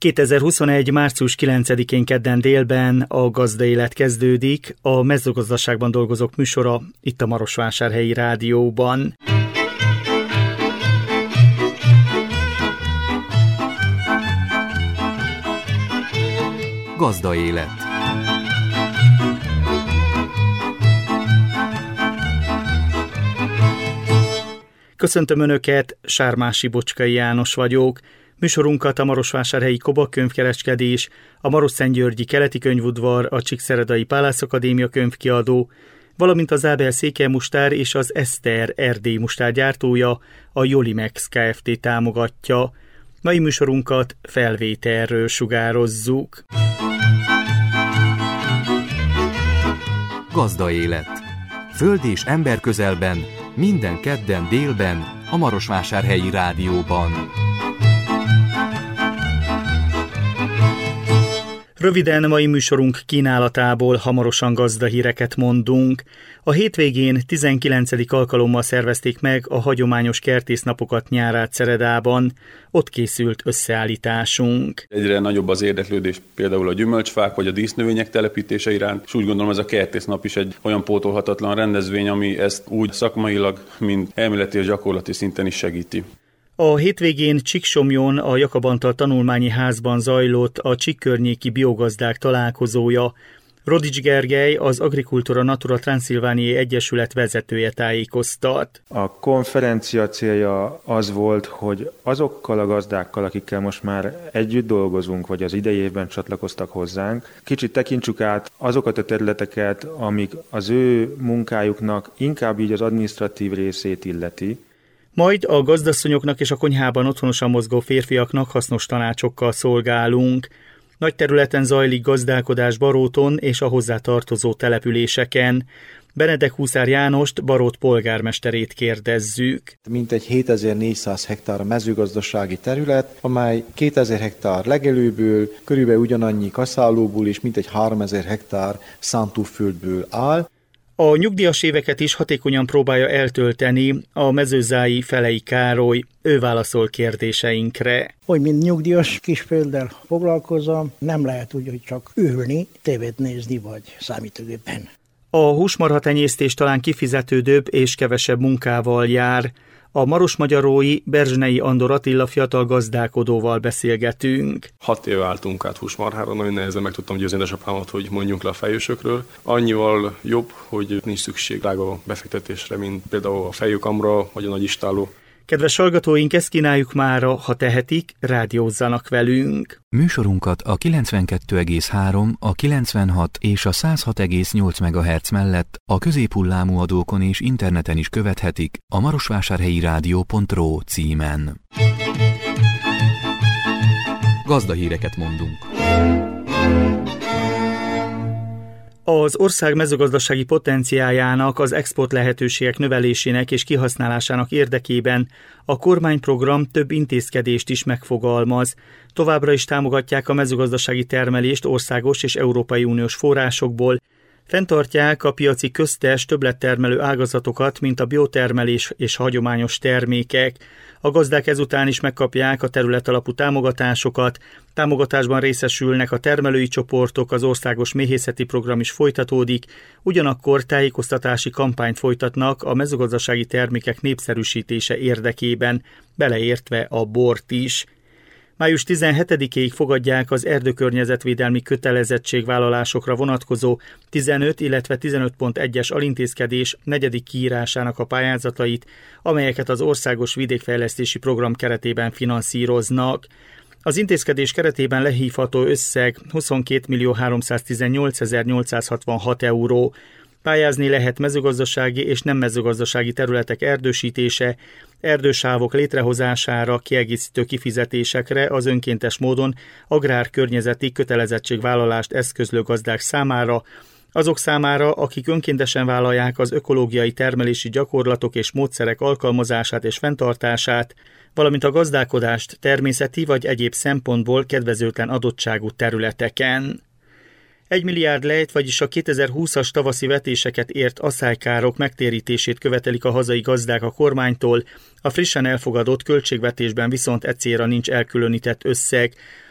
2021. március 9-én kedden délben a Gazdaélet kezdődik, a mezőgazdaságban dolgozók műsora itt a Marosvásárhelyi Rádióban. Gazdaélet. Köszöntöm Önöket, Sármási Bocskai János vagyok. Műsorunkat a Marosvásárhelyi Koba könyvkereskedés, a Marosszentgyörgyi Keleti Könyvudvar, a Csíkszeredai Pálász Akadémia könyvkiadó, valamint az Ábel székelymustár és az Eszter erdélyi mustár gyártója, a Jolimex Kft. Támogatja. Mai műsorunkat felvételről sugározzuk. Gazdaélet. Föld és ember közelben, minden kedden délben, a Marosvásárhelyi Rádióban. Röviden mai műsorunk kínálatából hamarosan gazdahíreket mondunk. A hétvégén 19. alkalommal szervezték meg a hagyományos kertésznapokat Nyárádszeredában. Ott készült összeállításunk. Egyre nagyobb az érdeklődés például a gyümölcsfák vagy a dísznövények telepítése iránt, és úgy gondolom ez a kertésznap is egy olyan pótolhatatlan rendezvény, ami ezt úgy szakmailag, mint elméleti és gyakorlati szinten is segíti. A hétvégén Csíksomlyón a Jakab Antal Tanulmányi Házban zajlott a csíkkörnyéki biogazdák találkozója. Rodics Gergely, az Agricultura Natura Transilvaniae Egyesület vezetője tájékoztat. A konferencia célja az volt, hogy azokkal a gazdákkal, akikkel most már együtt dolgozunk, vagy az idei évben csatlakoztak hozzánk, kicsit tekintsük át azokat a területeket, amik az ő munkájuknak inkább így az adminisztratív részét illeti. Majd a gazdasszonyoknak és a konyhában otthonosan mozgó férfiaknak hasznos tanácsokkal szolgálunk. Nagy területen zajlik gazdálkodás Baróton és a hozzá tartozó településeken. Benedek Huszár Jánost, Barót polgármesterét kérdezzük. Mintegy 7400 hektár mezőgazdasági terület, amely 2000 hektár legelőből, körülbelül ugyanannyi kaszálóból és mintegy 3000 hektár szántóföldből áll. A nyugdíjas éveket is hatékonyan próbálja eltölteni a mezőzái Felei Károly. Ő válaszol kérdéseinkre. Hogy mint nyugdíjas kisfölddel foglalkozom, nem lehet úgy, hogy csak ülni, tévét nézni vagy számítógépen. A húsmarhatenyésztés talán kifizetődőbb és kevesebb munkával jár. A marosmagyarói Berzsenei Andor Attila fiatal gazdálkodóval beszélgetünk. 6 éve álltunk át húsmarhára, nagyon nehezen meg tudtam győzni édesapámat, hogy mondjunk le a fejősökről. Annyival jobb, hogy nincs szükség drága befektetésre, mint például a fejőkamra vagy a nagy istálló. Kedves hallgatóink, ezt kínáljuk mára, ha tehetik, rádiózzanak velünk. Műsorunkat a 92,3, a 96 és a 106,8 MHz mellett a középhullámú adókon és interneten is követhetik a marosvásárhelyirádió.ro címen. Gazdahíreket mondunk. Az ország mezőgazdasági potenciáljának, az export lehetőségek növelésének és kihasználásának érdekében a kormányprogram több intézkedést is megfogalmaz. Továbbra is támogatják a mezőgazdasági termelést országos és Európai Uniós forrásokból, fenntartják a piaci köztes többlettermelő ágazatokat, mint a biotermelés és hagyományos termékek. A gazdák ezután is megkapják a területalapú támogatásokat, támogatásban részesülnek a termelői csoportok, az országos méhészeti program is folytatódik, ugyanakkor tájékoztatási kampányt folytatnak a mezőgazdasági termékek népszerűsítése érdekében, beleértve a bort is. Május 17-ig fogadják az erdőkörnyezetvédelmi kötelezettségvállalásokra vonatkozó 15, illetve 15.1-es alintézkedés 4. kiírásának a pályázatait, amelyeket az Országos Vidékfejlesztési Program keretében finanszíroznak. Az intézkedés keretében lehívható összeg 22.318.866 euró. Pályázni lehet mezőgazdasági és nem mezőgazdasági területek erdősítése, erdősávok létrehozására, kiegészítő kifizetésekre az önkéntes módon agrárkörnyezeti kötelezettségvállalást eszközlő gazdák számára, azok számára, akik önkéntesen vállalják az ökológiai termelési gyakorlatok és módszerek alkalmazását és fenntartását, valamint a gazdálkodást természeti vagy egyéb szempontból kedvezőtlen adottságú területeken. 1 milliárd lejt, vagyis a 2020-as tavaszi vetéseket ért asszálykárok megtérítését követelik a hazai gazdák a kormánytól, a frissen elfogadott költségvetésben viszont e célra nincs elkülönített összeg.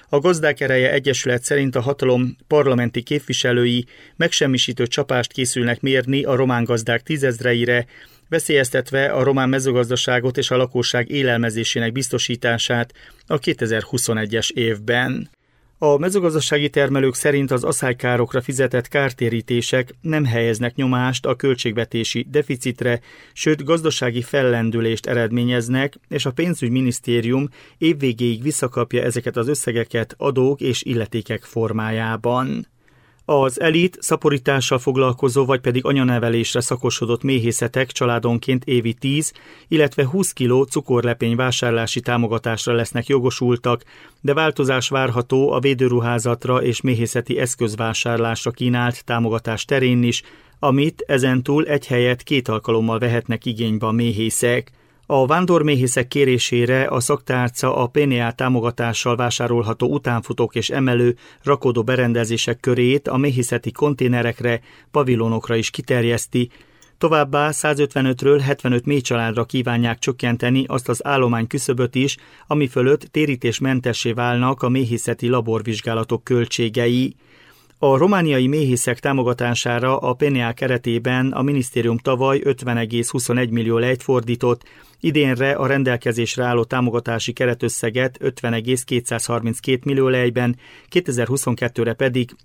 A Gazdák Ereje Egyesület szerint a hatalom parlamenti képviselői megsemmisítő csapást készülnek mérni a román gazdák tízezreire, veszélyeztetve a román mezőgazdaságot és a lakosság élelmezésének biztosítását a 2021-es évben. A mezőgazdasági termelők szerint az aszálykárokra fizetett kártérítések nem helyeznek nyomást a költségvetési deficitre, sőt gazdasági fellendülést eredményeznek, és a pénzügyminisztérium évvégéig visszakapja ezeket az összegeket adók és illetékek formájában. Az elit szaporítással foglalkozó vagy pedig anyanevelésre szakosodott méhészetek családonként évi 10, illetve 20 kg cukorlepény vásárlási támogatásra lesznek jogosultak, de változás várható a védőruházatra és méhészeti eszközvásárlásra kínált támogatás terén is, amit ezentúl egy helyet 2 alkalommal vehetnek igénybe a méhészek. A vándorméhészek kérésére a szaktárca a PNA támogatással vásárolható utánfutók és emelő, rakodó berendezések körét a méhészeti konténerekre, pavilonokra is kiterjeszti. Továbbá 155-ről 75 méhcsaládra kívánják csökkenteni azt az állomány küszöböt is, ami fölött térítésmentessé válnak a méhészeti laborvizsgálatok költségei. A romániai méhészek támogatására a PNA keretében a minisztérium tavaly 50,21 millió lejt fordított, idénre a rendelkezésre álló támogatási keretösszeget 50,232 millió lejben, 2022-re pedig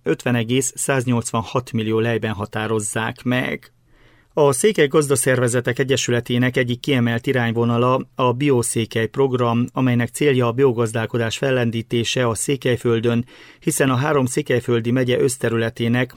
50,186 millió lejben határozzák meg. A Székely Gazdaszervezetek Egyesületének egyik kiemelt irányvonala a Bioszékely program, amelynek célja a biogazdálkodás fellendítése a Székelyföldön, hiszen a 3 székelyföldi megye összterületének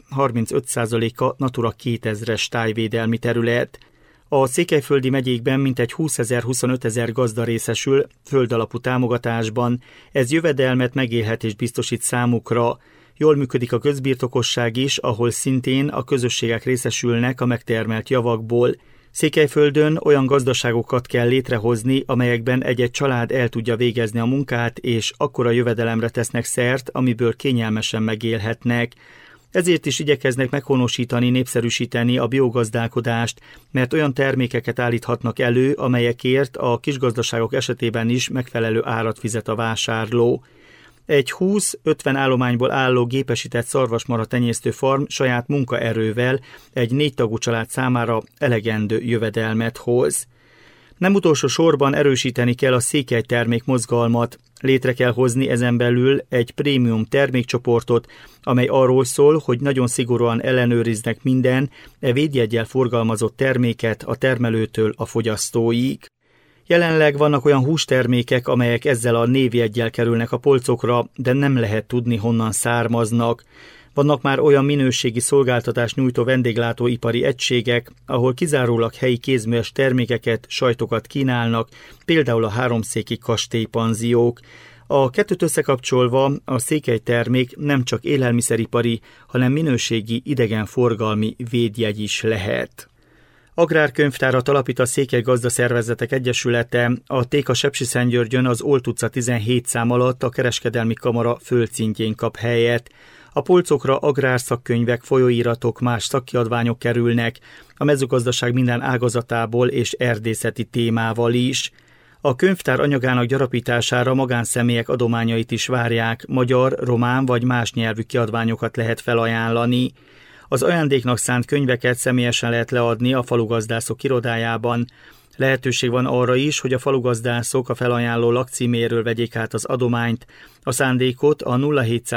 35%-a Natura 2000-es tájvédelmi terület. A székelyföldi megyékben mintegy 20 000-25 000 gazda részesül földalapú támogatásban, ez jövedelmet, megélhetést biztosít számukra. Jól működik a közbirtokosság is, ahol szintén a közösségek részesülnek a megtermelt javakból. Székelyföldön olyan gazdaságokat kell létrehozni, amelyekben egy-egy család el tudja végezni a munkát, és akkora jövedelemre tesznek szert, amiből kényelmesen megélhetnek. Ezért is igyekeznek meghonosítani, népszerűsíteni a biogazdálkodást, mert olyan termékeket állíthatnak elő, amelyekért a kisgazdaságok esetében is megfelelő árat fizet a vásárló. Egy 20-50 állományból álló gépesített szarvasmarha tenyésztő farm saját munkaerővel egy 4 tagú család számára elegendő jövedelmet hoz. Nem utolsó sorban erősíteni kell a székelytermék mozgalmat, létre kell hozni ezen belül egy prémium termékcsoportot, amely arról szól, hogy nagyon szigorúan ellenőriznek minden védjeggyel forgalmazott terméket a termelőtől a fogyasztóig. Jelenleg vannak olyan hústermékek, amelyek ezzel a névjeggyel kerülnek a polcokra, de nem lehet tudni, honnan származnak. Vannak már olyan minőségi szolgáltatást nyújtó vendéglátóipari egységek, ahol kizárólag helyi kézműves termékeket, sajtokat kínálnak, például a háromszéki kastélypanziók. A kettőt összekapcsolva a székelytermék nem csak élelmiszeripari, hanem minőségi idegenforgalmi védjegy is lehet. Agrárkönyvtárat alapít a Székely Gazdaszervezetek Egyesülete, a TK Sepsiszentgyörgyön az Olt utca 17 szám alatt a Kereskedelmi Kamara földszintjén kap helyet. A polcokra agrárszakkönyvek, folyóiratok, más szakkiadványok kerülnek, a mezőgazdaság minden ágazatából és erdészeti témával is. A könyvtár anyagának gyarapítására magánszemélyek adományait is várják, magyar, román vagy más nyelvű kiadványokat lehet felajánlani. Az ajándéknak szánt könyveket személyesen lehet leadni a falugazdászok irodájában. Lehetőség van arra is, hogy a falugazdászok a felajánló lakcíméről vegyék át az adományt. A szándékot a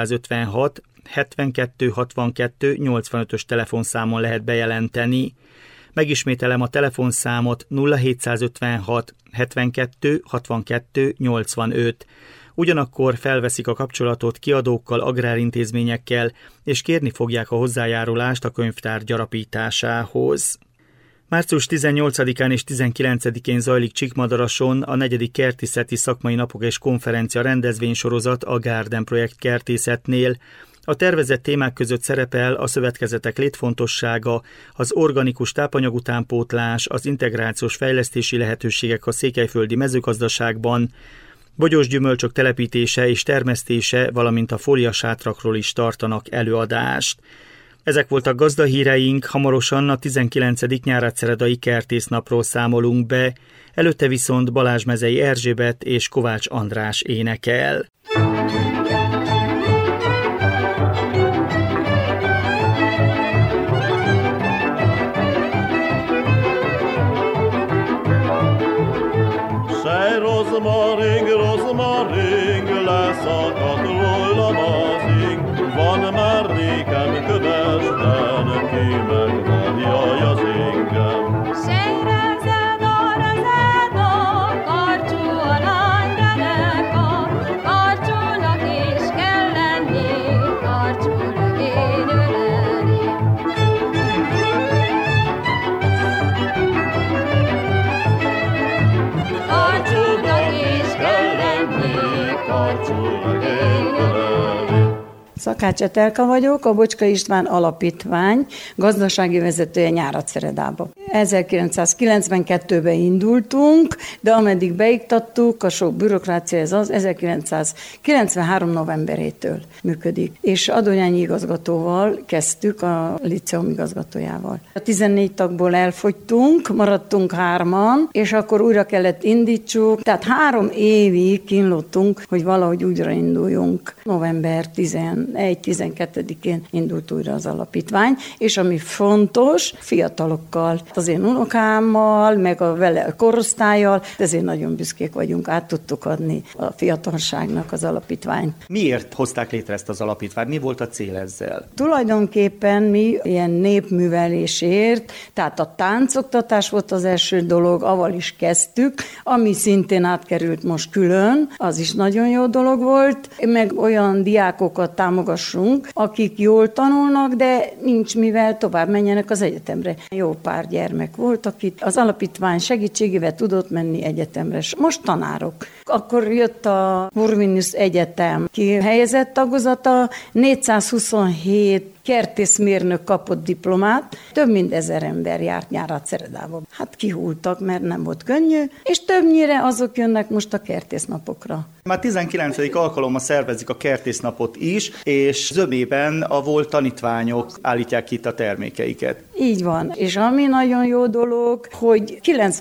0756 72 62 85-ös telefonszámon lehet bejelenteni. Megismételem a telefonszámot 0756 72 62 85. Ugyanakkor felveszik a kapcsolatot kiadókkal, agrárintézményekkel, és kérni fogják a hozzájárulást a könyvtár gyarapításához. Március 18-án és 19-én zajlik Csíkmadarason a 4. kertészeti szakmai napok és konferencia rendezvénysorozat a Garden projekt kertészetnél. A tervezett témák között szerepel a szövetkezetek létfontossága, az organikus tápanyagutánpótlás, az integrációs fejlesztési lehetőségek a székelyföldi mezőgazdaságban, bogyós gyümölcsök telepítése és termesztése, valamint a fóliasátrakról is tartanak előadást. Ezek voltak gazdahíreink, hamarosan a 19. Nyáradszeredai kertésznapról számolunk be, előtte viszont Balázs Mezei Erzsébet és Kovács András énekel. csak lollamazik, van már réken kövesden, ki megvan, jaj az engem. Szakács Etelka vagyok, a Bocska István Alapítvány gazdasági vezetője Nyáradszeredába. 1992-ben indultunk, de ameddig beiktattuk, a sok bürokrácia, ez az 1993. novemberétől működik. És Adonyányi igazgatóval kezdtük, a liceum igazgatójával. A 14 tagból elfogytunk, maradtunk 3-an, és akkor újra kellett indítsuk. Tehát 3 évig kínlottunk, hogy valahogy újrainduljunk. November 11-12-én indult újra az alapítvány, és ami fontos, fiatalokkal, az én unokámmal, meg a vele korosztályjal, ezért nagyon büszkék vagyunk, át tudtuk adni a fiatalságnak az alapítványt. Miért hozták létre ezt az alapítványt? Mi volt a cél ezzel? Tulajdonképpen mi ilyen népművelésért, tehát a táncoktatás volt az első dolog, avval is kezdtük, ami szintén átkerült most külön, az is nagyon jó dolog volt, meg olyan diákokat támogassunk, akik jól tanulnak, de nincs mivel tovább menjenek az egyetemre. Jó pár gyermek volt, akit az alapítvány segítségével tudott menni egyetemre. Most tanárok. Akkor jött a Corvinus Egyetem kihelyezett tagozata, 427 kertészmérnök kapott diplomát, több mint 1000 ember járt Nyáradszeredába. Hát kihultak, mert nem volt könnyű, és többnyire azok jönnek most a kertésznapokra. Már 19. alkalommal szervezik a kertésznapot is, és zömében a volt tanítványok állítják ki itt a termékeiket. Így van, és ami nagyon jó dolog, hogy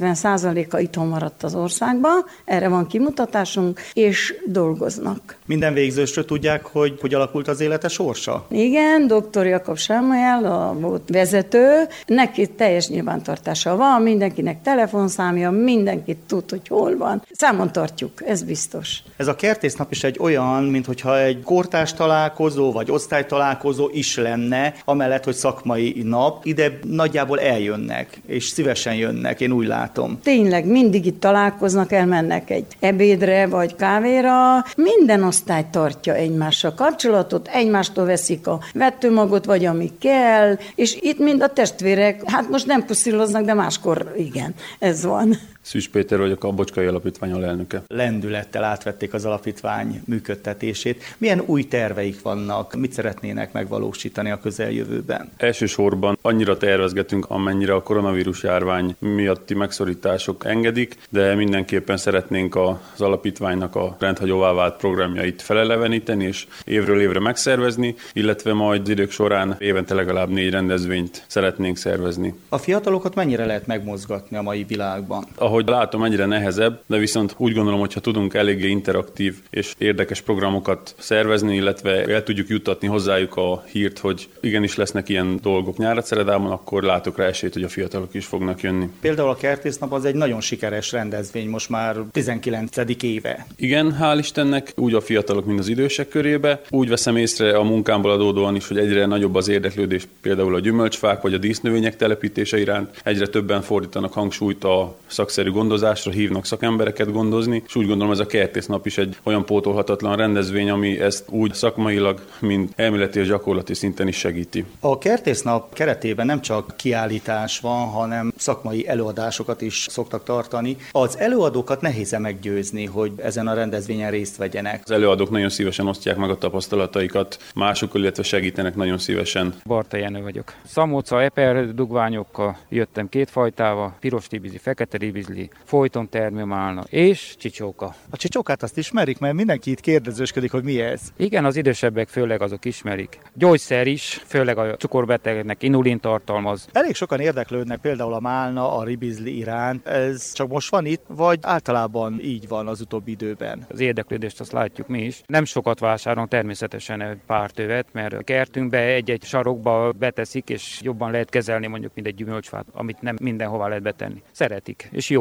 90%-a itthon maradt az országba, erre van kimutatásunk, és dolgoznak. Minden végzősről tudják, hogy alakult az élete sorsa? Igen, dr. Jakab Sámuel, a volt vezető, neki teljes nyilvántartása van, mindenkinek telefonszámja, mindenki tud, hogy hol van. Számon tartjuk, ez biztos. Ez a kertésznap is egy olyan, mintha egy kortárs találkozó, vagy osztálytalálkozó is lenne, amellett, hogy szakmai nap. Ide nagyjából eljönnek, és szívesen jönnek, én úgy látom. Tényleg, mindig itt találkoznak, elmennek egy ebédre, vagy kávéra. Minden osztály tartja egymással kapcsolatot, egymástól veszik a vetőmagot, vagy ami kell, és itt mind a testvérek, hát most nem pusziloznak, de máskor igen, ez van. Szűcs Péter vagyok, a Bocskai Alapítvány alelnöke. Lendülettel átvették az alapítvány működtetését. Milyen új terveik vannak? Mit szeretnének megvalósítani a közeljövőben? Elsősorban annyira tervezgetünk, amennyire a koronavírus járvány miatti megszorítások engedik, de mindenképpen szeretnénk az alapítványnak a rendhagyóvá vált programjait feleleveníteni és évről évre megszervezni, illetve majd az idők során évente legalább 4 rendezvényt szeretnénk szervezni. A fiatalokat mennyire lehet megmozgatni a mai világban? Ahogy látom, egyre nehezebb, de viszont úgy gondolom, hogy ha tudunk eléggé interaktív és érdekes programokat szervezni, illetve el tudjuk juttatni hozzájuk a hírt, hogy igenis lesznek ilyen dolgok Nyáradszeredában, akkor látok rá esélyt, hogy a fiatalok is fognak jönni. Például a kertésznap az egy nagyon sikeres rendezvény, most már 19. éve. Igen, hál' Istennek, úgy a fiatalok, mint az idősek körébe. Úgy veszem észre a munkámból adódóan is, hogy egyre nagyobb az érdeklődés például a gyümölcsfák vagy a dísznövények telepítése iránt. Egyre többen fordítanak hangsúlyt a szakszerű gondozásra, hívnak szakembereket gondozni, és úgy gondolom ez a kertésznap is egy olyan pótolhatatlan rendezvény, ami ezt úgy szakmailag, mint elméleti és gyakorlati szinten is segíti. A kertésznap keretében nem csak kiállítás van, hanem szakmai előadásokat is szoktak tartani. Az előadókat nehéz meggyőzni, hogy ezen a rendezvényen részt vegyenek. Az előadók nagyon szívesen osztják meg a tapasztalataikat másokkal, illetve segítenek nagyon szívesen. Barta Jenő vagyok. Szamóca, eper dugványokkal jöttem 2 fajtával, piros ribizli, fekete ribizli, folyton termőmálna és csicsóka. A csicsókát azt ismerik, mert mindenki itt kérdezősködik, hogy mi ez. Igen, az idősebbek főleg azok ismerik. Gyógyszer is, főleg a cukorbetegnek inulin tartalmaz. Elég sokan érdeklődnek például a málna, a ribizli iránt. Ez csak most van itt, vagy általában így van az utóbbi időben? Az érdeklődést azt látjuk mi is. Nem sokat vásárolunk természetesen egy pár tövet, mert a kertünkbe egy-egy sarokba beteszik, és jobban lehet kezelni mondjuk, mint egy gyümölcsfát, amit nem mindenhová lehet betenni. Szeretik, és jó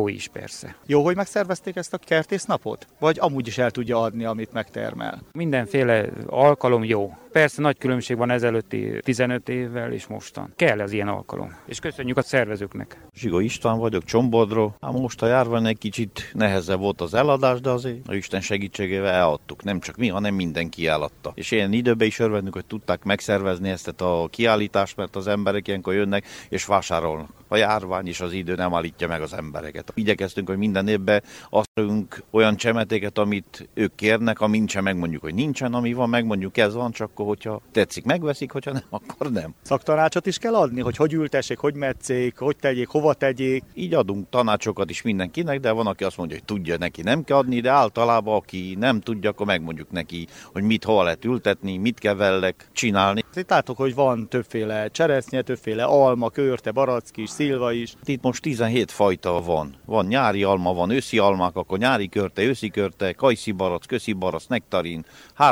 jó is persze. Jó, hogy megszervezték ezt a kertésznapot? Vagy amúgy is el tudja adni, amit megtermel? Mindenféle alkalom jó. Persze nagy különbség van ezelőtti 15 évvel és mostan. Kell az ilyen alkalom. És köszönjük a szervezőknek. Zsigó István vagyok, Csombodról. Most a járvány egy kicsit nehezebb volt az eladás, de azért a Isten segítségével eladtuk. Nem csak mi, hanem mindenki eladta. És ilyen időben is örvendünk, hogy tudták megszervezni ezt a kiállítást, mert az emberek ilyenkor jönnek és vásárolnak. A járvány és az idő nem állítja meg az embereket. Igyekeztünk, hogy minden évben adjunk olyan csemetéket, amit ők kérnek, ami nincsen, megmondjuk, hogy nincsen, ami van, megmondjuk, ez van, csak hogyha tetszik, megveszik, hogyha nem, akkor nem. Szaktanácsot is kell adni, hogy ültessék, hogy metszék, hogy tegyék, hova tegyék. Így adunk tanácsokat is mindenkinek, de van, aki azt mondja, hogy tudja, neki nem kell adni, de általában, aki nem tudja, akkor megmondjuk neki, hogy mit hova lehet ültetni, mit kell velük csinálni. Itt látok, hogy van többféle cseresznye, többféle alma, körte, barack is, szilva is. Itt most 17 fajta van. Van nyári alma, van őszi almák, akkor nyári körte, őszi körte, kajszi barack, köszi barack, nektarin,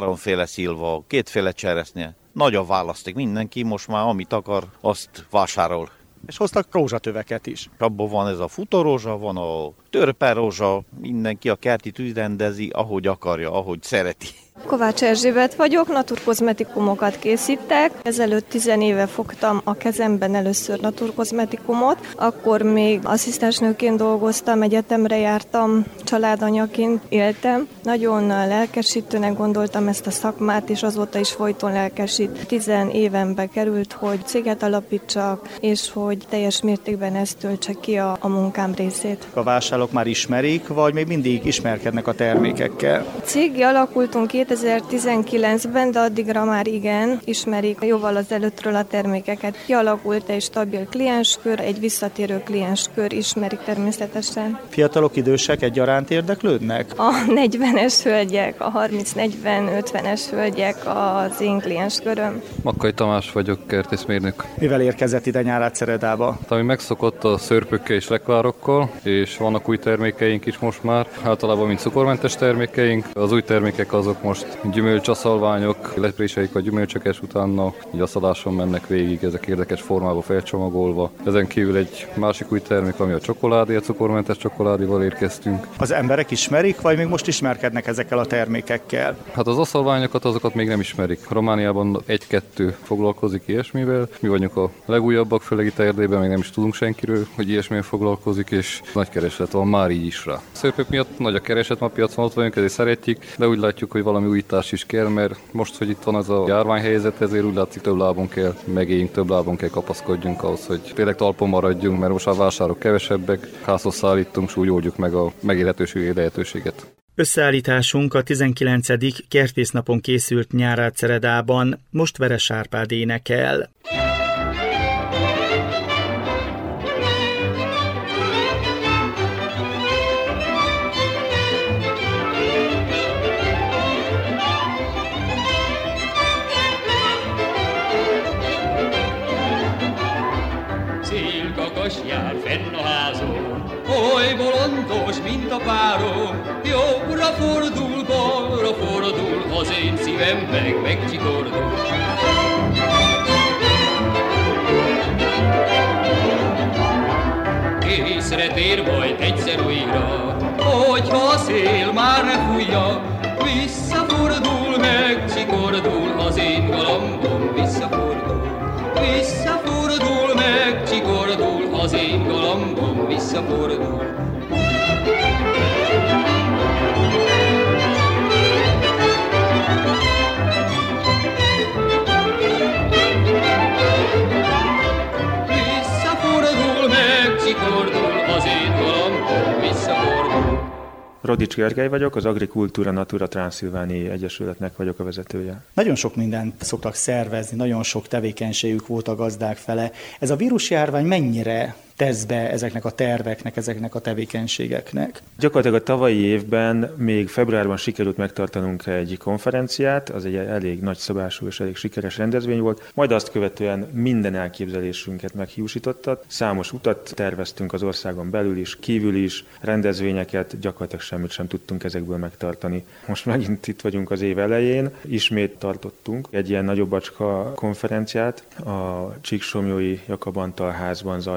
3 szilva, 2 cseresznye. Nagy a választék, mindenki most már amit akar, azt vásárol. És hoztak rózsatöveket is. Abban van ez a futórózsa, van a törperózsa, mindenki a kertit úgy rendezi, ahogy akarja, ahogy szereti. Kovács Erzsébet vagyok, naturkozmetikumokat készítek. Ezelőtt 10 éve fogtam a kezemben először naturkozmetikumot. Akkor még asszisztensnőként dolgoztam, egyetemre jártam, családanyaként éltem. Nagyon lelkesítőnek gondoltam ezt a szakmát, és azóta is folyton lelkesít. 10 évenbe került, hogy céget alapítsak, és hogy teljes mértékben ezt töltse ki a munkám részét. A vásárlók már ismerik, vagy még mindig ismerkednek a termékekkel? Céggé alakultunk 2019-ben, de addigra már igen, ismerik jóval az előttről a termékeket. Kialakult egy stabil klienskör, egy visszatérő klienskör, ismerik természetesen. Fiatalok, idősek egyaránt érdeklődnek? A 40-es hölgyek, a 30-40-50-es hölgyek az én kliensköröm. Makkai Tamás vagyok, kertészmérnök. Mivel érkezett ide Nyárádszeredába? Ami megszokott a szörpökkel és lekvárokkal, és vannak új termékeink is most már, általában mint cukormentes termékeink. Az új termékek azok most gyümölcsaszalványok, lepréseik a gyümölcsökes, utána így aszaláson mennek végig, ezek érdekes formába felcsomagolva. Ezen kívül egy másik új termék, ami a csokoládé, a cukormentes csokoládéval érkeztünk. Az emberek ismerik, vagy még most ismerkednek ezekkel a termékekkel? Hát az aszalványokat, azokat még nem ismerik. Romániában 1-2 foglalkozik ilyesmivel. Mi vagyunk a legújabbak, főleg itt Erdélyben még nem is tudunk senkiről, hogy ilyesmivel foglalkozik, és nagy kereslet van már így is rá. Szörpök miatt nagy a kereslet, ma piacon ott vagyunk, ezért szeretjük, de úgy látjuk, hogy valami újítás is kell, mert most, hogy itt van ez a járványhelyzet, ezért úgy látszik, több lábon kell megéljünk, több lábon kell kapaszkodjunk ahhoz, hogy tényleg talpon maradjunk, mert most a vásárok kevesebbek, házhoz szállítunk, és úgy oldjuk meg a megélhetőségi lehetőséget. Összeállításunk a 19. kertésznapon készült Nyárádszeredában, most Veres Árpád énekel. Jár fenn a házon, oly bolondos, mint a párom, jobbra fordul, balra fordul, az én szívem megcsikordul. Észre tér majd egyszer újra, hogyha a szél már ne fújja, visszafordul, megcsikordul, az én galambom visszafordul, visszafordul, megcsikordul, az én galambom visszafordul. Visszafordul, megcsikordul, az én galambom visszafordul. Rodics Gergely vagyok, az Agrikultúra Natura Transzilvániai Egyesületnek vagyok a vezetője. Nagyon sok mindent szoktak szervezni, nagyon sok tevékenységük volt a gazdák fele. Ez a vírusjárvány mennyire tesz be ezeknek a terveknek, ezeknek a tevékenységeknek? Gyakorlatilag a tavalyi évben még februárban sikerült megtartanunk egy konferenciát, az egy elég nagy szabású és elég sikeres rendezvény volt, majd azt követően minden elképzelésünket meghiúsítottat. Számos utat terveztünk az országon belül is, kívül is, rendezvényeket, gyakorlatilag semmit sem tudtunk ezekből megtartani. Most megint itt vagyunk az év elején, ismét tartottunk egy ilyen nagyobbacska konferenciát, a Csíksomlyói Jakab Antal házban zajlott le.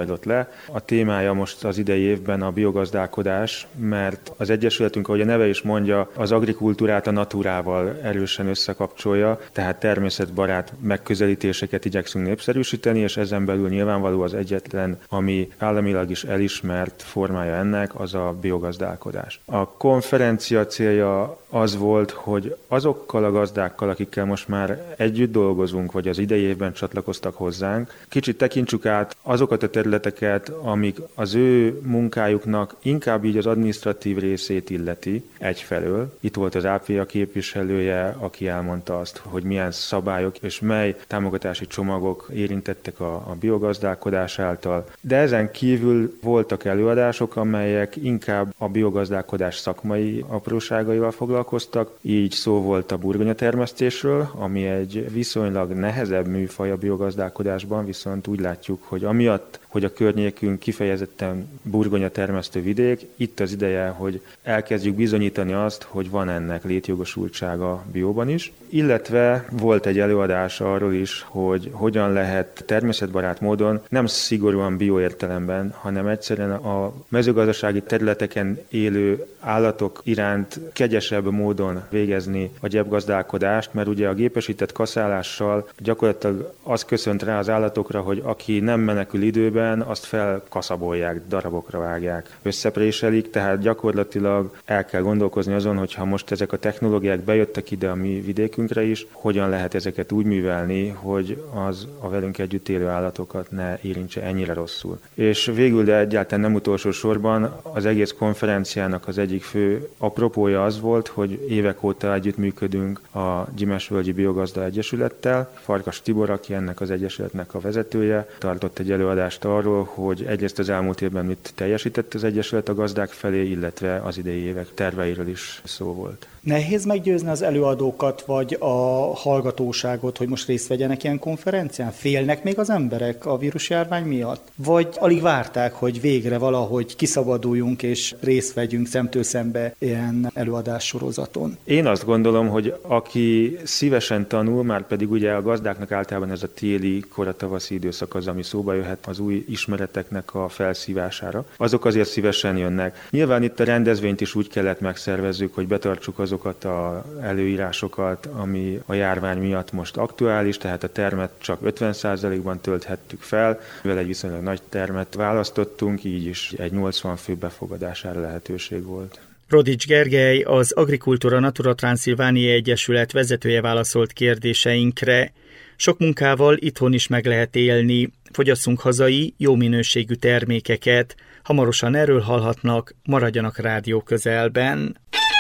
de a témája most az idei évben a biogazdálkodás, mert az Egyesületünk, ahogy a neve is mondja, az agrikultúrát a naturával erősen összekapcsolja, tehát természetbarát megközelítéseket igyekszünk népszerűsíteni, és ezen belül nyilvánvaló az egyetlen, ami államilag is elismert formája ennek, az a biogazdálkodás. A konferencia célja az volt, hogy azokkal a gazdákkal, akikkel most már együtt dolgozunk, vagy az idei évben csatlakoztak hozzánk, kicsit tekintsük át azokat a területeket, amik az ő munkájuknak inkább így az adminisztratív részét illeti egyfelől. Itt volt az APA képviselője, aki elmondta azt, hogy milyen szabályok és mely támogatási csomagok érintettek a biogazdálkodás által. De ezen kívül voltak előadások, amelyek inkább a biogazdálkodás szakmai apróságaival foglalkoztak. Így szó volt a burgonyatermesztésről, ami egy viszonylag nehezebb műfaj a biogazdálkodásban, viszont úgy látjuk, hogy amiatt, hogy a környékünk kifejezetten burgonyatermesztő vidék, itt az ideje, hogy elkezdjük bizonyítani azt, hogy van ennek létjogosultsága bióban is. Illetve volt egy előadás arról is, hogy hogyan lehet természetbarát módon, nem szigorúan bioértelemben, hanem egyszerűen a mezőgazdasági területeken élő állatok iránt kegyesebb módon végezni a gyepgazdálkodást, mert ugye a gépesített kaszálással gyakorlatilag az köszönt rá az állatokra, hogy aki nem menekül időben, azt felkaszabolják, darabokra vágják, összepréselik, tehát gyakorlatilag el kell gondolkozni azon, hogy ha most ezek a technológiák bejöttek ide a mi vidékünkre is, hogyan lehet ezeket úgy művelni, hogy az a velünk együtt élő állatokat ne érintse ennyire rosszul. És végül, de egyáltalán nem utolsó sorban, az egész konferenciának az egyik fő apropója az volt, hogy évek óta együttműködünk a Gyimesvölgyi Biogazda Egyesülettel. Farkas Tibor, aki ennek az egyesületnek a vezetője, tartott egy előadást arról, hogy egyrészt az elmúlt évben mit teljesített az egyesület a gazdák felé, illetve az idei évek terveiről is szó volt. Nehéz meggyőzni az előadókat, vagy a hallgatóságot, hogy most részt vegyenek ilyen konferencián? Félnek még az emberek a vírusjárvány miatt? Vagy alig várták, hogy végre valahogy kiszabaduljunk és részt vegyünk szemtől szembe ilyen előadássorozaton? Én azt gondolom, hogy aki szívesen tanul, már pedig ugye a gazdáknak általában ez a téli, koratavaszi időszak az, ami szóba jöhet az új ismereteknek a felszívására, azok azért szívesen jönnek. Nyilván itt a rendezvényt is úgy kellett megszervezzük, hogy betartsuk azokat az előírásokat, ami a járvány miatt most aktuális, tehát a termet csak 50%-ban tölthettük fel, mivel egy viszonylag nagy termet választottunk, így is egy 80 fő befogadására lehetőség volt. Rodics Gergely, az Agrikultúra Natura Transzilvánia Egyesület vezetője válaszolt kérdéseinkre. Sok munkával itthon is meg lehet élni. Fogyasszunk hazai, jó minőségű termékeket. Hamarosan erről hallhatnak, maradjanak rádió közelben.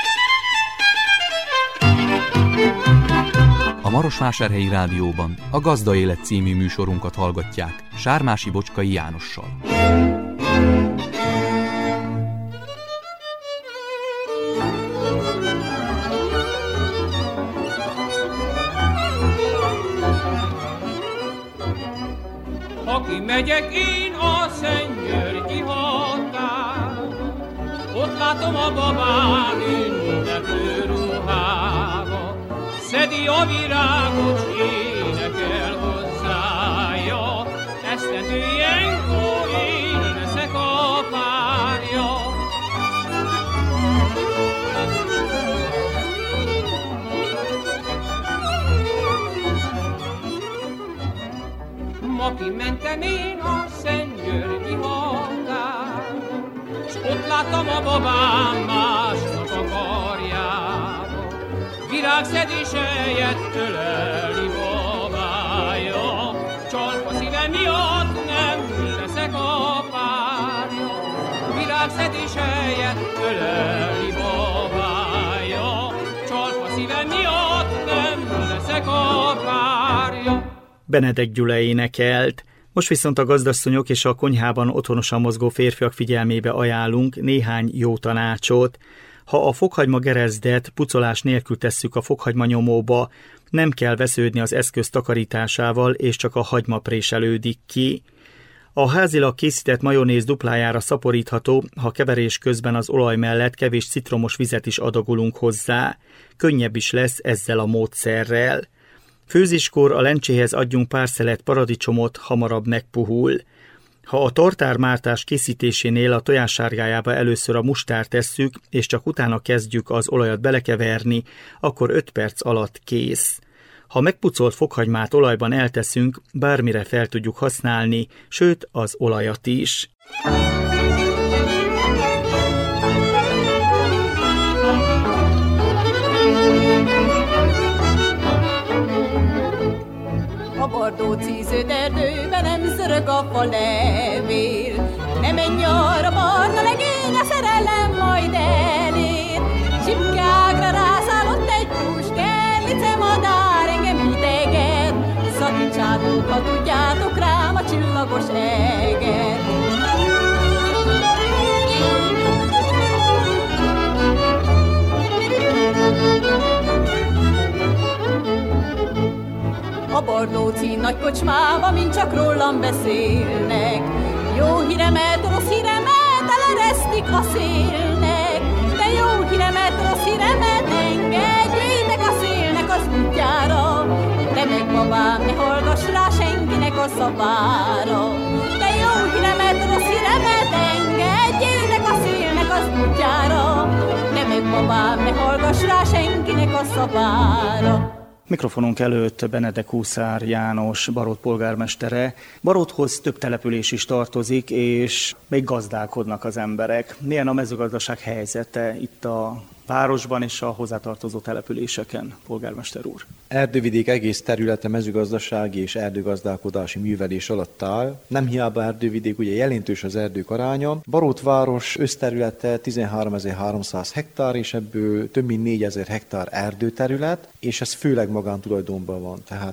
A Marosvásárhelyi Rádióban a Gazda Élet című műsorunkat hallgatják Sármási Bocskai Jánossal. Aki megyek én a Szentgyörgyi határba, ott látom a babám ünneplő ruhába, szedi a virágot, s énekel hozzája, esztendő ilyenkor én leszek a párja. Ma kimentem én a Szentgyörgyi határba, s ott láttam a babám másnak a karjába, virágszedése jött ölelni babája, csalpa szíve miatt nem leszek a párja, virágszedése jött ölelni babája, csalpa szíve miatt nem leszek a párja. Benedek Gyula énekelt. Most viszont a gazdasszonyok és a konyhában otthonosan mozgó férfiak figyelmébe ajánlunk néhány jó tanácsot. Ha a fokhagyma gerezdet pucolás nélkül tesszük a fokhagyma nyomóba, nem kell vesződni az eszköz takarításával, és csak a hagyma préselődik ki. A házilag készített majonéz duplájára szaporítható, ha keverés közben az olaj mellett kevés citromos vizet is adagolunk hozzá. Könnyebb is lesz ezzel a módszerrel. Főzéskor a lencséhez adjunk pár szelet paradicsomot, hamarabb megpuhul. Ha a tartármártás készítésénél a tojássárgájába először a mustárt tesszük, és csak utána kezdjük az olajat belekeverni, akkor 5 perc alatt kész. Ha megpucolt fokhagymát olajban elteszünk, bármire fel tudjuk használni, sőt az olajat is. A bardóci zöld erdőben nem zörög a falevél. Ne menj arra, barna legény, a szerelem majd elér. Csipkágra rászállott egy hús, kellice madár engem idegen. Szakítsátok, ha tudjátok rám a csillagos eget. A bardóci nagy kocsmába, mint csak rólam beszélnek. Jó híremet, rossz híremet eleresztik a szélnek. De jó híremet, rossz híremet engedjétek a szélnek az útjára. Te meg babám, ne hallgass rá senkinek a szavára. De jó híremet, rossz híremet engedjétek a szélnek az útjára. Te meg babám, ne hallgass rá senkinek a szavára. Mikrofonunk előtt Benedek Huszár János, Barót polgármestere. Baróthoz több település is tartozik, és még gazdálkodnak az emberek. Milyen a mezőgazdaság helyzete itt a városban és a hozzátartozó településeken, polgármester úr? Erdővidék egész területe mezőgazdasági és erdőgazdálkodási művelés alatt áll. Nem hiába erdővidék, ugye jelentős az erdők aránya. Barótváros összterülete 13.300 hektár, és ebből több mint 4.000 hektár erdőterület, és ez főleg magántulajdonban van, tehát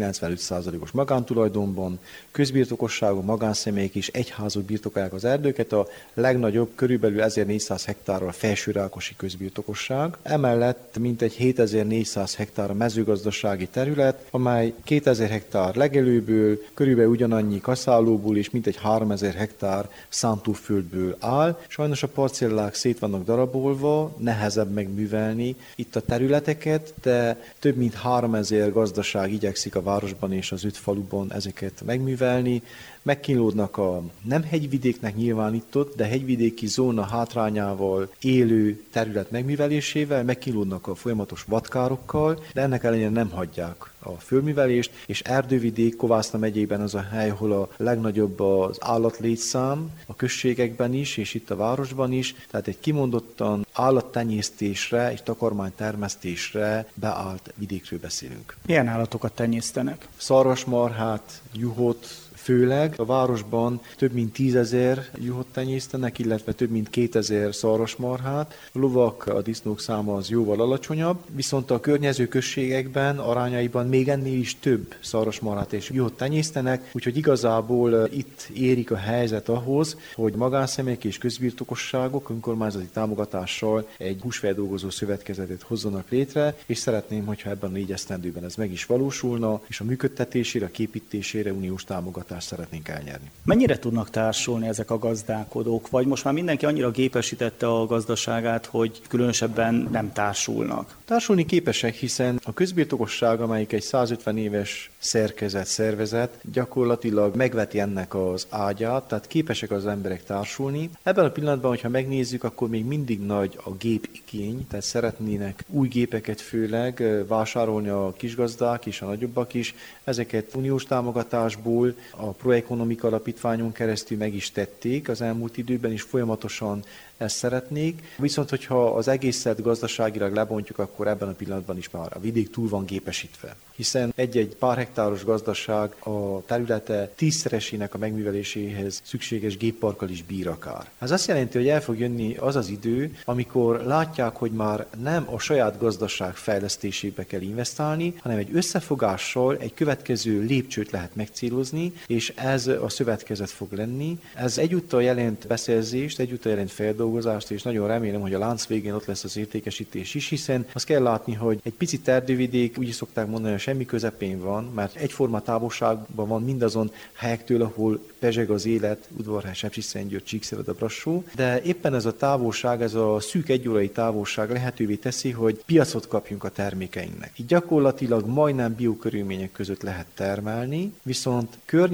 95%-os magántulajdonban, közbirtokosságú magánszemélyek és egyházak birtokolják az erdőket, a legnagyobb körülbelül 1400 hektárral Felsőrákosi közbirtokosság. Emellett mintegy 7400 hektár a mezőgazdasági terület, amely 2000 hektár legelőből, körülbelül ugyanannyi kaszálóból és mintegy 3000 hektár szántóföldből áll. Sajnos a parcellák szét vannak darabolva, nehezebb megművelni itt a területeket, de több mint 3000 gazdaság igyekszik a városban és az 5 faluban ezeket megművelni. Megkínlódnak a nem hegyvidéknek nyilvánított, de hegyvidéki zóna hátrányával élő terület megművelésével, megkínlódnak a folyamatos vadkárokkal, de ennek ellenére nem hagyják a földművelést, és Erdővidék, Kovászna megyében az a hely, ahol a legnagyobb az állatlétszám a községekben is, és itt a városban is, tehát egy kimondottan állattenyésztésre és takarmánytermesztésre beállt vidékről beszélünk. Milyen állatokat tenyésztenek? Szarvasmarhát, juhot, főleg a városban több mint 10 000 juhot tenyésztenek, illetve több mint 2000 szarvasmarhát. A lovak, a disznók száma az jóval alacsonyabb, viszont a környező községekben arányaiban még ennél is több szarvasmarhát és juhot tenyésztenek, úgyhogy igazából itt érik a helyzet ahhoz, hogy magánszemélyek és közbirtokosságok önkormányzati támogatással egy húsfeldolgozó szövetkezetet hozzanak létre, és szeretném, hogyha ebben a 4 esztendőben ez meg is valósulna, és a működtetésére, a képítésére uniós támogatást szeretnénk elnyerni. Mennyire tudnak társulni ezek a gazdálkodók, vagy most már mindenki annyira gépesítette a gazdaságát, hogy különösebben nem társulnak? Társulni képesek, hiszen a közbirtokosság, amelyik egy 150 éves szervezet, gyakorlatilag megveti ennek az ágyát, tehát képesek az emberek társulni. Ebben a pillanatban, hogyha megnézzük, akkor még mindig nagy a gépigény, tehát szeretnének új gépeket főleg vásárolni a kisgazdák és a nagyobbak is. Ezeket uniós támogatásból a Proeconomic alapítványon keresztül meg is tették az elmúlt időben, és folyamatosan ezt szeretnék. Viszont, hogyha az egészet gazdaságilag lebontjuk, akkor ebben a pillanatban is már a vidék túl van gépesítve. Hiszen egy-egy pár hektáros gazdaság a területe 10-szeresének a megműveléséhez szükséges gépparkkal is bír akár. Ez azt jelenti, hogy el fog jönni az az idő, amikor látják, hogy már nem a saját gazdaság fejlesztésébe kell investálni, hanem egy összefogással egy következő lépcsőt lehet megcélozni, és ez a szövetkezet fog lenni. Ez egyúttal jelent beszerzést, egyúttal jelent feldolgozást, és nagyon remélem, hogy a lánc végén ott lesz az értékesítés is, hiszen azt kell látni, hogy egy picit erdővidék, úgy is szokták mondani, hogy semmi közepén van, mert egyforma távolságban van mindazon helyektől, ahol pezseg az élet, Udvarhely, Sepsiszentgyörgy, Csíkszereda, Brassó, de éppen ez a távolság, ez a szűk egyórai távolság lehetővé teszi, hogy piacot kapjunk a termékeinknek. Így gyakorlatilag majdnem biokörülmények között lehet termelni, viszont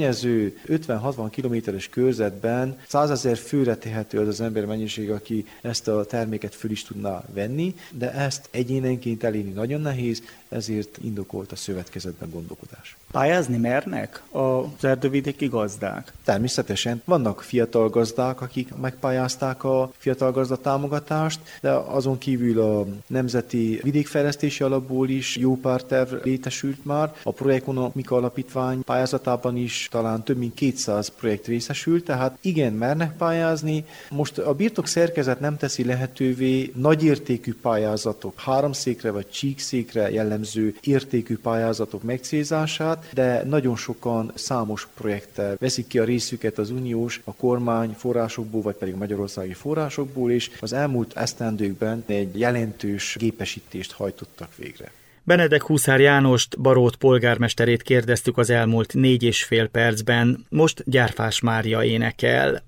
környező 50-60 kilométeres körzetben 100 000 főre tehető az az ember mennyiség, aki ezt a terméket föl is tudná venni, de ezt egyénenként elérni nagyon nehéz, ezért indokolt a szövetkezetben gondolkodás. Pályázni mernek az erdővidéki gazdák? Természetesen vannak fiatal gazdák, akik megpályázták a fiatal gazda támogatást, de azon kívül a Nemzeti Vidékfejlesztési Alapból is jó pár terv létesült már. A Projekekonomika Alapítvány pályázatában is talán több mint 200 projekt részesült, tehát igen, mernek pályázni. Most a birtok szerkezet nem teszi lehetővé nagyértékű pályázatok, 3 székre vagy csíkszékre jellemző értékű pályázatok megcélzását, de nagyon sokan számos projekttel veszik ki a részüket az uniós, a kormány forrásokból, vagy pedig magyarországi forrásokból, és az elmúlt esztendőkben egy jelentős gépesítést hajtottak végre. Benedek Huszár Jánost, Barót polgármesterét kérdeztük az elmúlt 4,5 percben, most Gyárfás Mária énekel.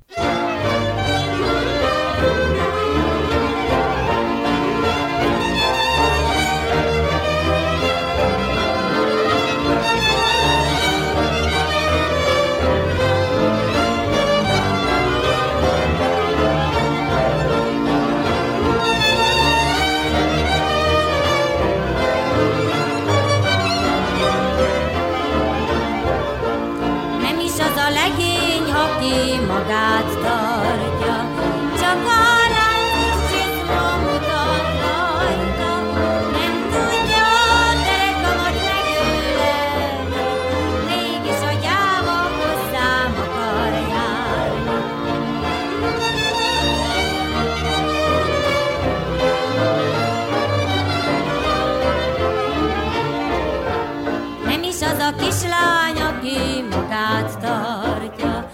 Magát tartja, csak arra kicsit mutat rajta, nem tudja a derekamat megölelni, mégis a gyáva hozzám akar járni. Nem is az a kislány, aki magát tartja,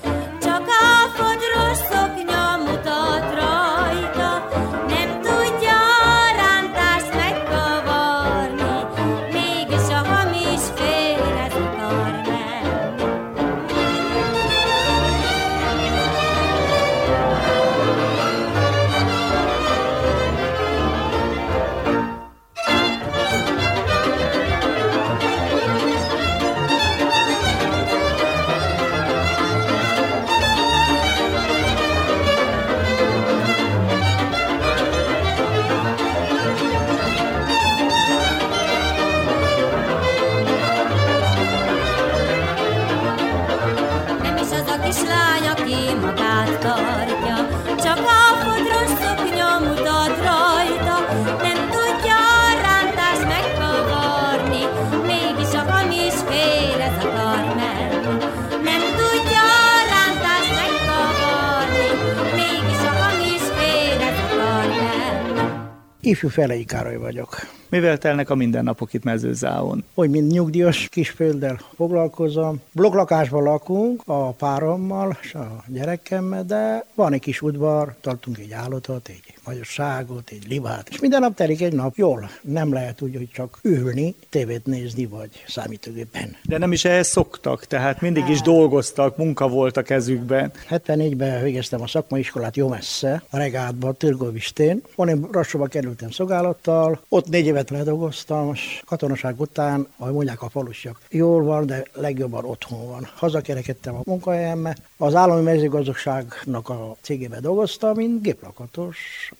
Ifjú Felei Károly vagyok. Mivel telnek a mindennapok itt Mezőzáon? Hogy mint nyugdíjas kisfölddel foglalkozom. Blokklakásban lakunk a párommal és a gyerekemmel, de van egy kis udvar, tartunk egy állatot, egy magyarságot, egy livát. És minden nap telik egy nap jól. Nem lehet úgy, hogy csak ülni, tévét nézni, vagy számítógépen. De nem is ehhez szoktak, tehát mindig is dolgoztak, munka volt a kezükben. 74-ben végeztem a szakmai iskolát jó messze, a Regátban, Tőrgovistén. Onnan Brassóba kerültem szolgálattal, ott 4 évet ledolgoztam, és katonaság után, ahogy mondják a falusiak, jól van, de legjobban otthon van. Hazakerekedtem a munkahelyembe, az állami mezőgazdaságnak a cégében dolgoztam, mint géplakatos.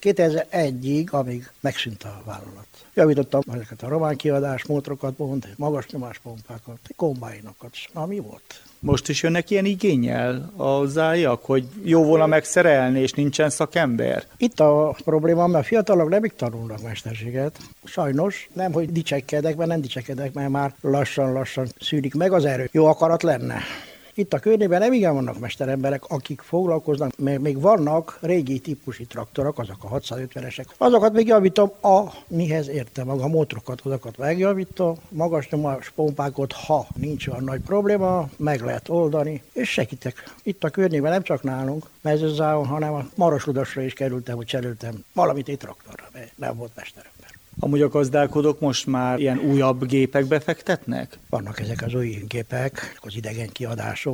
2001-ig, amíg megszűnt a vállalat. Javítottam ezeket a román kiadás, motorokat, magas nyomáspompákat, kombájnokat, ami volt. Most is jönnek ilyen igénnyel a zájak, hogy jó volna megszerelni, és nincsen szakember? Itt a probléma, mert a fiatalok nem tanulnak mesterséget. Sajnos nem, hogy dicsekedek, mert nem dicsekedek, mert már lassan szűnik meg az erő. Jó akarat lenne. Itt a környében nem igen vannak mesteremberek, akik foglalkoznak, mert még vannak régi típusi traktorok, azok a 650-esek. Azokat még javítom, mihez értem maga, a motorokat, azokat megjavítom, magas nyomás pompákat, ha nincs olyan nagy probléma, meg lehet oldani, és segítek. Itt a környében nem csak nálunk, Mezőzáon, hanem a Marosludasra is kerültem, hogy cseréltem valamit egy traktorra, mert nem volt mesterember. Amúgy a gazdálkodók most már ilyen újabb gépekbe fektetnek? Vannak ezek az új gépek, az idegen kiadások.